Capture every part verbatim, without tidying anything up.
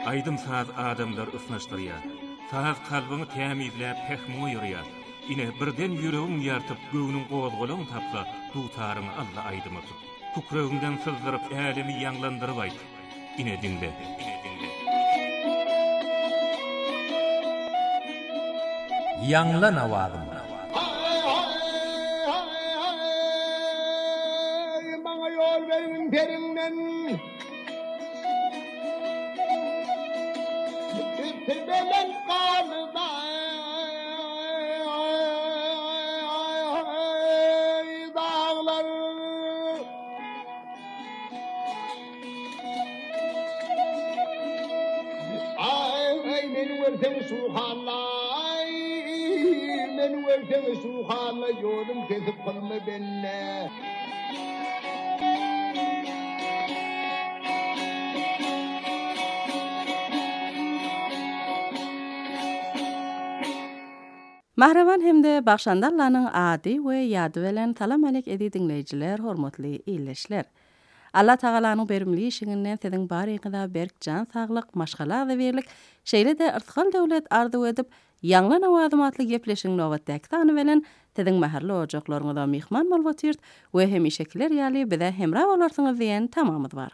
Aydym saz adamlar ısnaşdyrýar. Saz kalbyny tämizläp pehme ýörýär. Ine birden ýüregiň ýartyp göwnüň gowazgalagyny tapsa, dutaryny alla aydyma tut. Kukrögiňden sızdyryp älemi ýanglandyryp aýt. Ine dinle, ine dinle. Ýanglan awagym. Maňa ýol berin perinden. Tebelen qalda. Dağlar. Ay meni wersem suhalay. Meni wersem suhalay ýolum kesip qalma benne. Mahravan hemde Bakşandarlanyň ady we ýady bilen salam alek edi dinleýijiler, hormatly ýyleşler. Allah Tagalanyň berimli işiňinden siziň baryňyza berk jan saglyk, maşgala da berlik, şeýle de yrtkal döwlet arzu edip ýanglan awazym atly gepleşiň nowatdaky sany bilen siziň maherli ojaklaryňyza mihman bolup otyrt we hemişekiler ýaly bize hemra bolarsyňyz diýen tamamyz bar.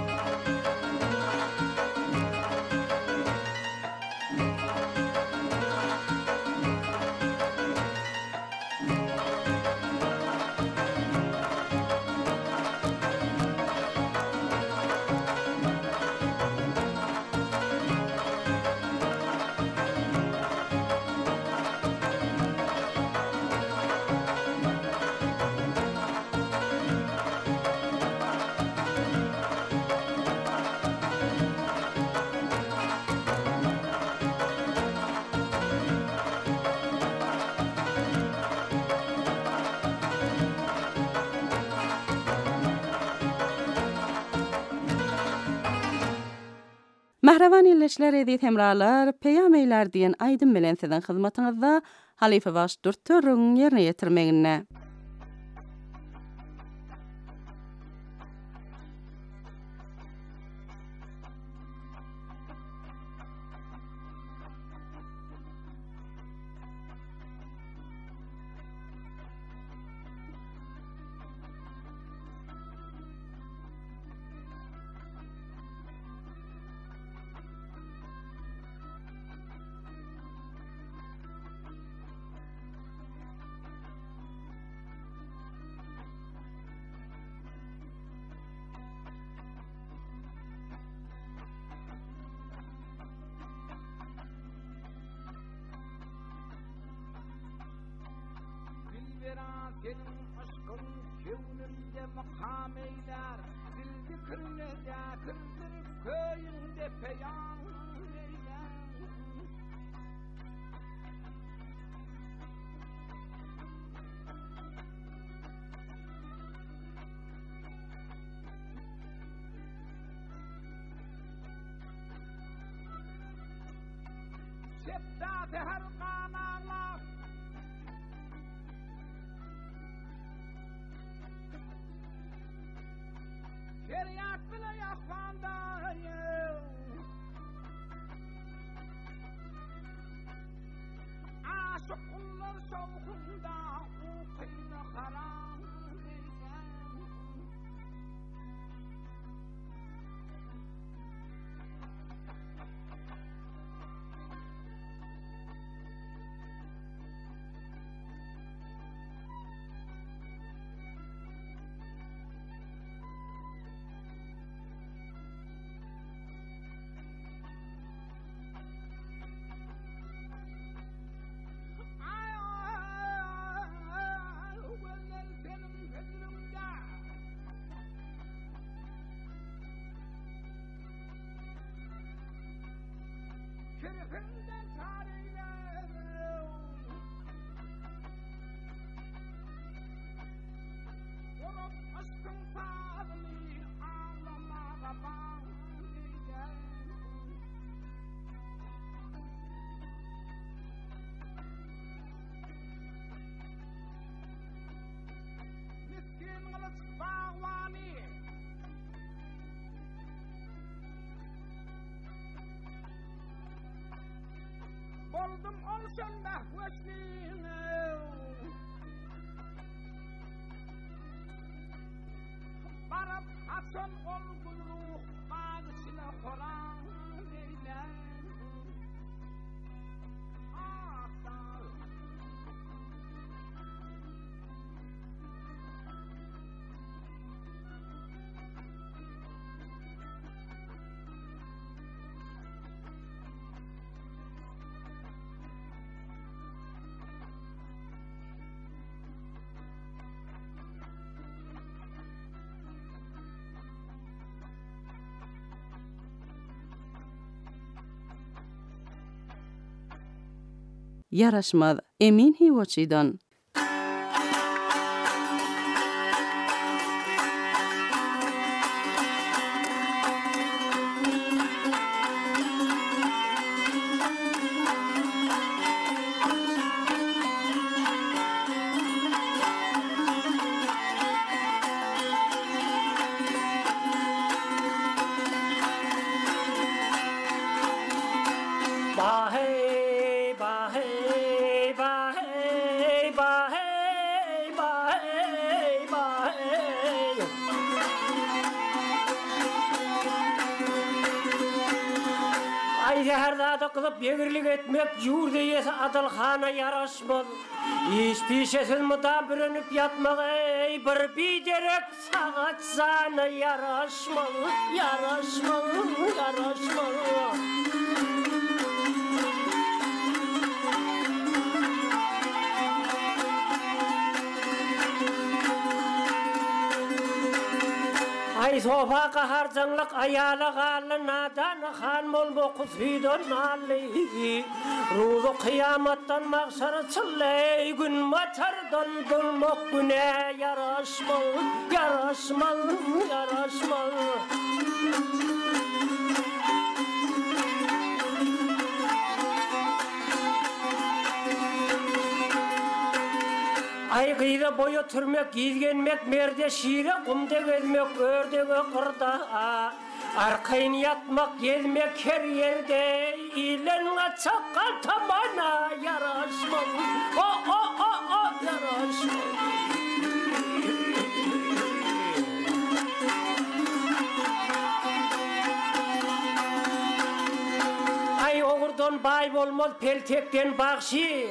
Mahravan ýyleşler edip hemralar, peýameýler diýen aýdym bilen siziň hyzmatyňyzda Halife baş dürtdürüň ýerine ýetirmegine. Senin aşkın kevnimde makam eyler, dildi kırnede kırdırıp köyünde peyan eyler. Şeftat-ı her kanala Şeriat bile yapandayım. Aşık kullar soğukunda ukuyla haram eylen. Şerefimden tarihler Olup aşkın sağlığı ağlamağa bağlıya Miskin kılıç bağvani Kıldım olsun mahvesliğine. Barap Hasan ol buyruk bağısına Kur'an eyler. Ah dağ. Yaraşmaz Emin Hivoçi'dan. Zeherdada kılıp begirlik etmek yurdeyesi Adılxana yaraşmaz. İş pişesin muda bürünüp yatmak ey bir biderek sağa sana yaraşmaz, yaraşmaz, yaraşmaz. Ay sofa kaharcanlık ayala galı nadan han mol mokus hidon nali ruzu kıyamattan mahşarı çılley gün matardan dolmok güne yaraşmal yaraşmal yaraşmal. Ay kıyda boyu türmek, gizgenmek, merde şiire, kumda gezmek, ördege kırda. Arkayın yatmak, gezmek her yerde, ilen açakka tamana yaraşmaz. O o o o yaraşmaz. Ay oğurdan bay olmaz, peltekten bakşı.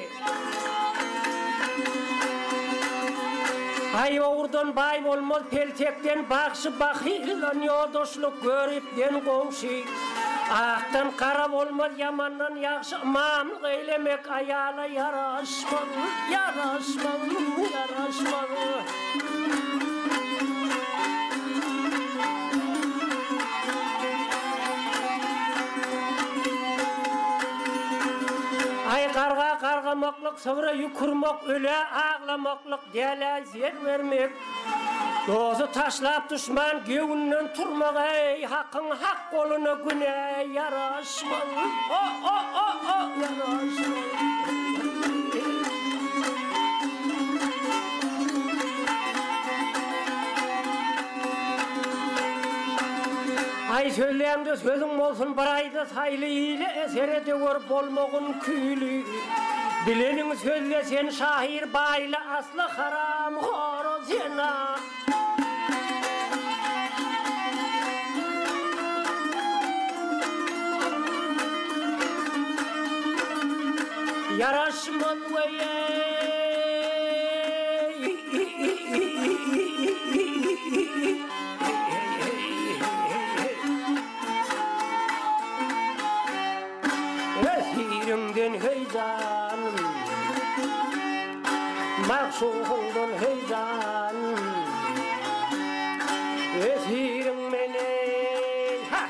Ay oğurdan bay olmaz peltekten bakşı bakıyla yodoşluk görüp den komşu. Aktan kara olmaz yamandan yakşı mamlık eylemek ayağına yaraşmaz, yaraşmaz, yaraşmaz. Ay karga kargamaklık sonra yukurmak öle ağlamaklık dele zer vermek. Dozu taşlap düşman göğünden turmak ey hakkın hak koluna güne yaraşmaz. O o o o yaraşmaz. Ay söyleyemde sözüm olsun bir ayda saylı ile esere de görüp olmağın küylü. Bilenin sözle sen şahir bayla aslı haram horoz yana. Yaraşmaz veye. Esirimden heyecanım, maksuhumdan heyecanım. Esirim beni, ha!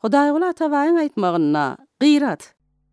Hudaýyla atawaýyň aýtmagyna gyrat.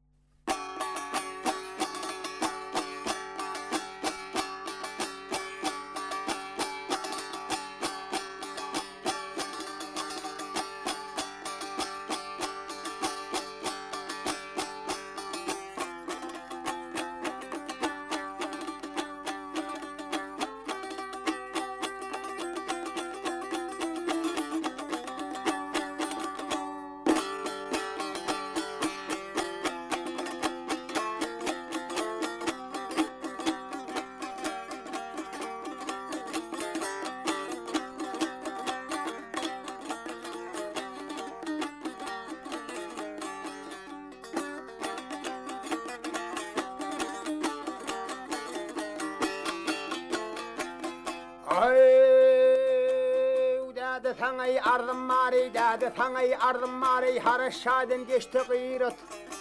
Sangay ardım mari dade sangay ardım mari haraşadan geçti gıyrat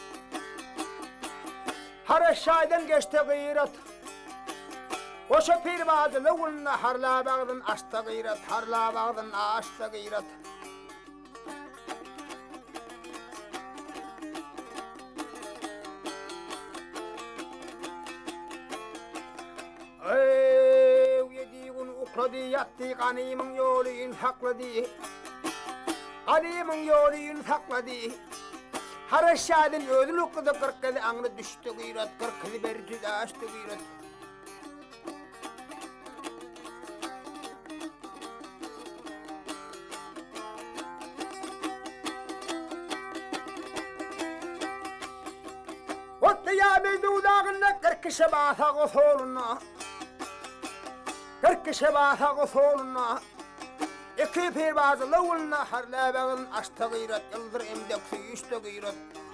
haraşadan geçti gıyrat Oşa pir bazı lağulna harla bağdın açtı gıyrat harla bağdın açtı gıyrat Ukradi yatti qanimin yolun hakladı Qanimin yolun hakladı Haraşadın ödülük qıdı qırqıdı anlı düştü gıyrat qırqıdı berdi de açtı gıyrat Otta ya bildi udağında qırqışı basa qosoluna Kırk şebata qosoluna iki pir bazı lağulna harla bağın açtı gıyrat yıldır emdek suyuştu gıyrat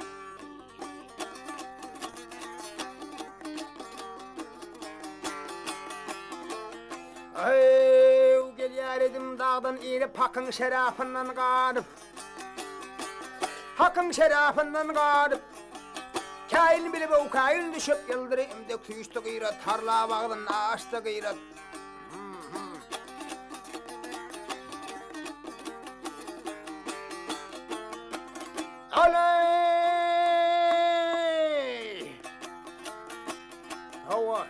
Ay gel yaredim dağdan iri pakın şerafından qadıp Hakın şerafından qadıp Kain bilip o kain düşüp yıldır emdek suyuştu gıyrat harla bağın açtı gıyrat Aley! Hava!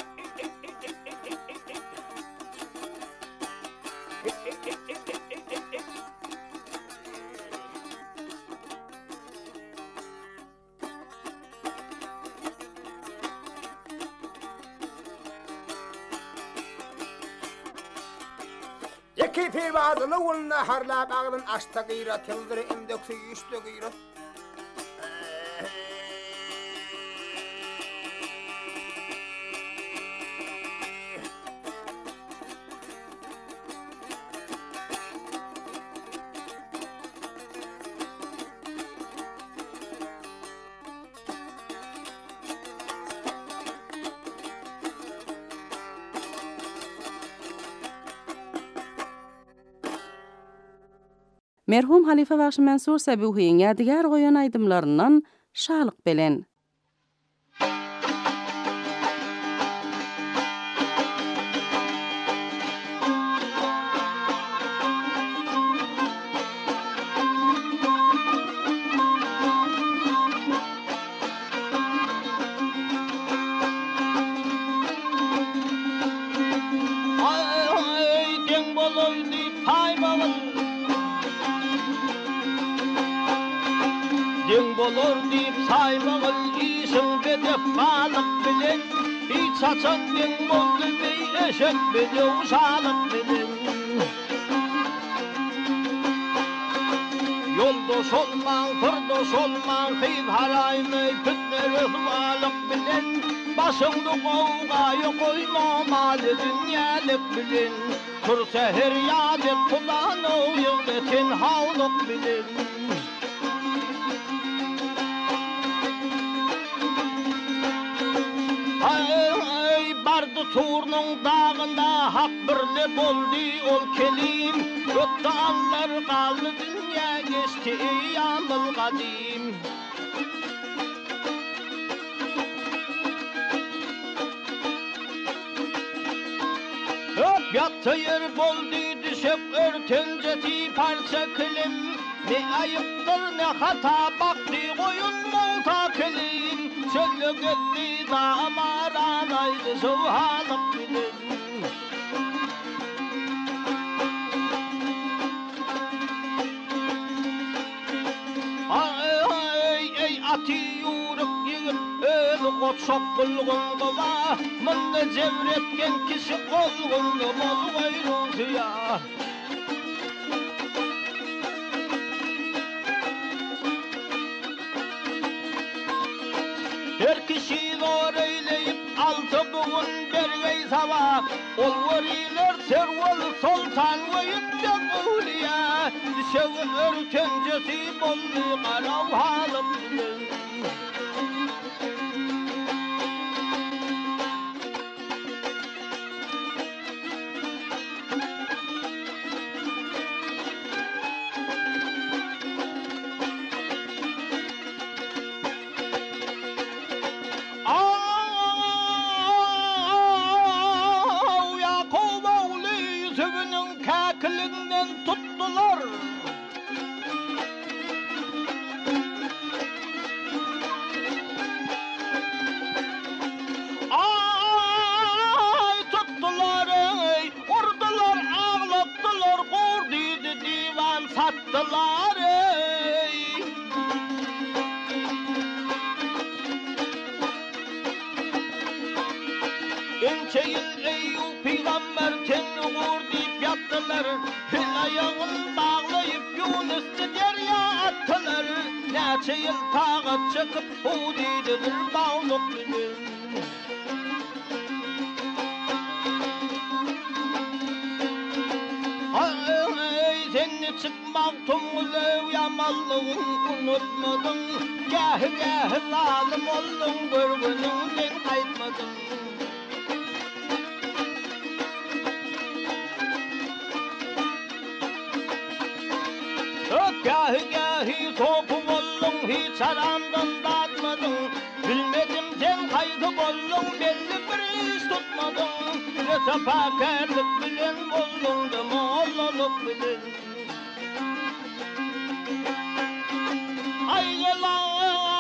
Yeki pir bazı lağulna harla bağdın açtı gıyrat yıldır emdek suyuştu gıyrat Merhum Halife Bagşy Mansur Sabuhiň ýadygar goýan aýdymlaryndan şalyk belen. Bolor dip saymağıl işin bedef balık bilen hiç saçan den boldu bey eşek bedef salık bilen Yoldoş olman, fırdoş olman heyv harayını pütleri balık bilen Başımda kovgayı koyma mali dünyalık bilen Tur seher yadet kulağını yıldetin havlık bilen Turnun dağında hak birle boldy ol kelim Ötdi allar qaldy dünya geçti ýamyl gadim Öp ýatdy yer boldy düşüp örtünjeti parça kilim Ne ayıptır ne hata baktı koyun molta kelin çöllü geldi damaranaydı soğanıp bilin. Ay ay ay ati yuruk yigit öl koçok bulgun kova mındı cevretken kişi kolgun bol koyru ya. Her kişi zor eyleyip altı buğun bergey sava ol veriler serval sultan ve yüksek uliya düşeği örtencesi bollu karav halıp kakilinden tuttular. Ay tuttular ey, vurdular, ağlattılar, kurduydu divan sattılar ey. Ençeyin Eyyub peygamber kendi vurdu yattılar, el ayağını bağlayıp Yunus'ta derya attılar. Neçe yıl tağa çıkıp Hudi'de bir bağlık bilir. Ay seni çıkmak tumulev yamallığın unutmadın. Gah gah zalim oldun bir gününden kaytmadın. Gahi gahi soğuk oldun hiç aramdan batmadın. Bilmedim sen kaydı bollun belli bir iş tutmadın. Ne sefakarlık bilen oldun da mollalık bilen. Ayyalar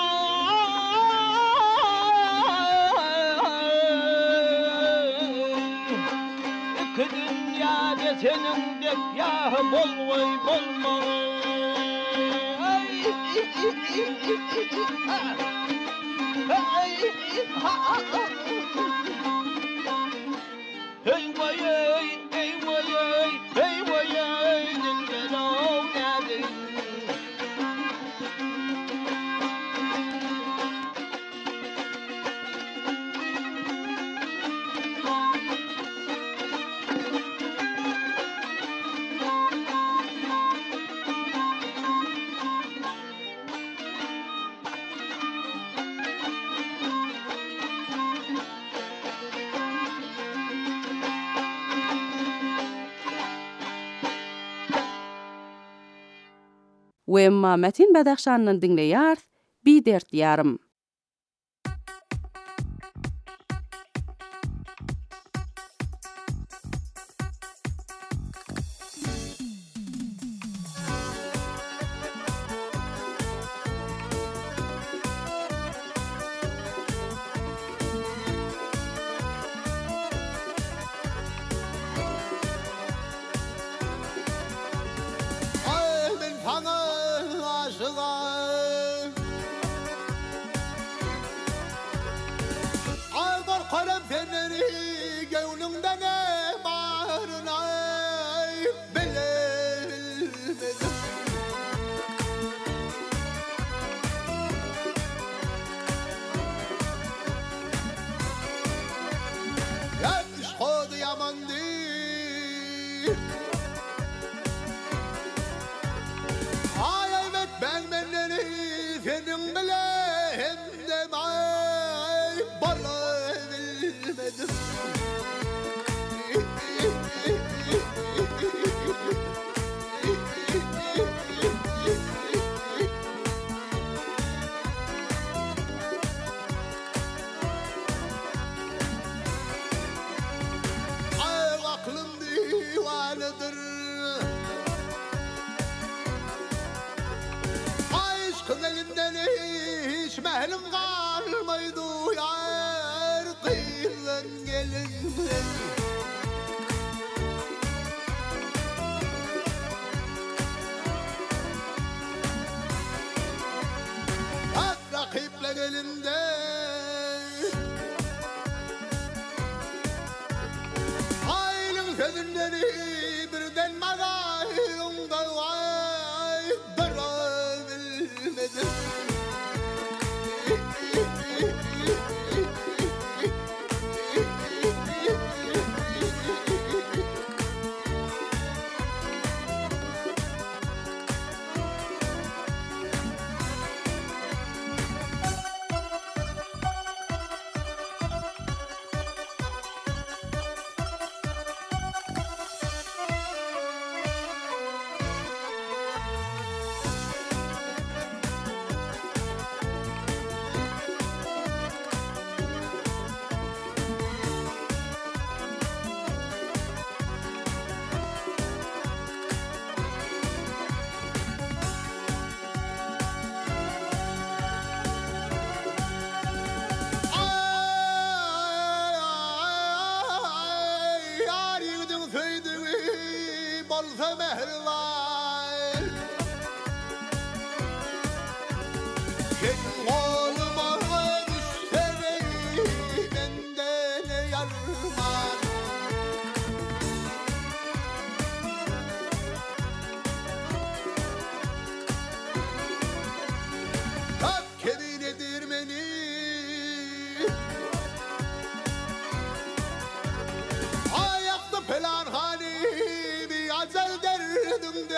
iki dünyada senin dekgahı bol vay bolma. Hey vay hey hey vay hey vay dilden oynadı. Wemma Metin Badakhshan'ın dinleýär, bir dert yarım.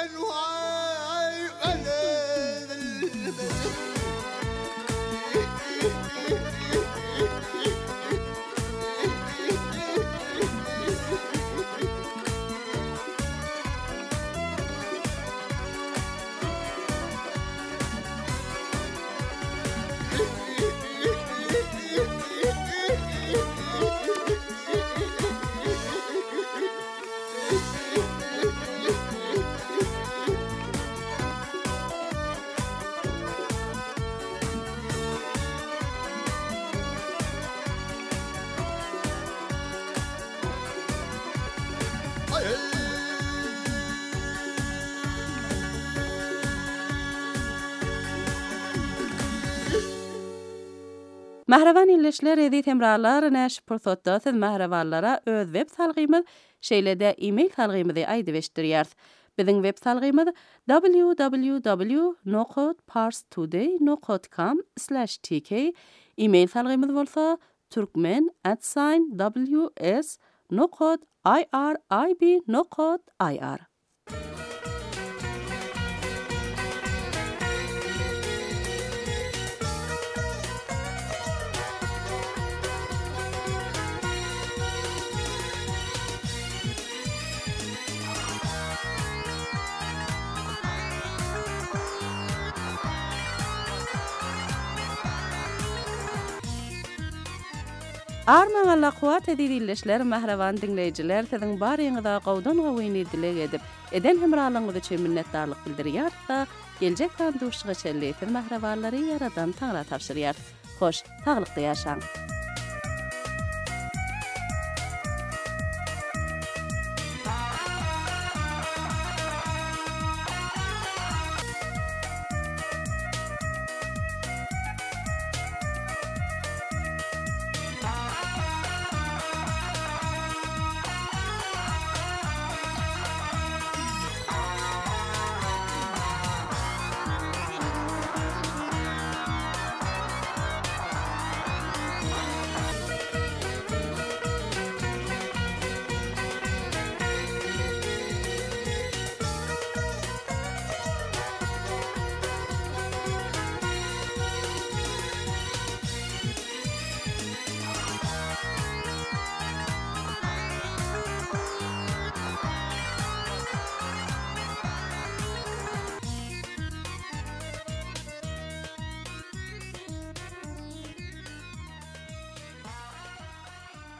Mahravan illeşler edi temralar näş pursatda siz mahravanlara öz web salgymyz şeýlede e-mail salgymyzy aýdyp eşdirýär. Biziň web salgymyz w w w nokta parstoday nokta com slash t k. E-mail salgymyz bolsa turkmen at w s nokta i r i b nokta i r. Arman Allah kuwat edilişler mahravan dinleyijiler siziň baryňyza gowdan gowyny dilek edip eden hemralygyňyz üçin minnetdarlyk bildirýär da geljek kan duşyga çelleýän mahrawanlary yaradan taňra tapşyrýar. Hoş, taglykda ýaşaň.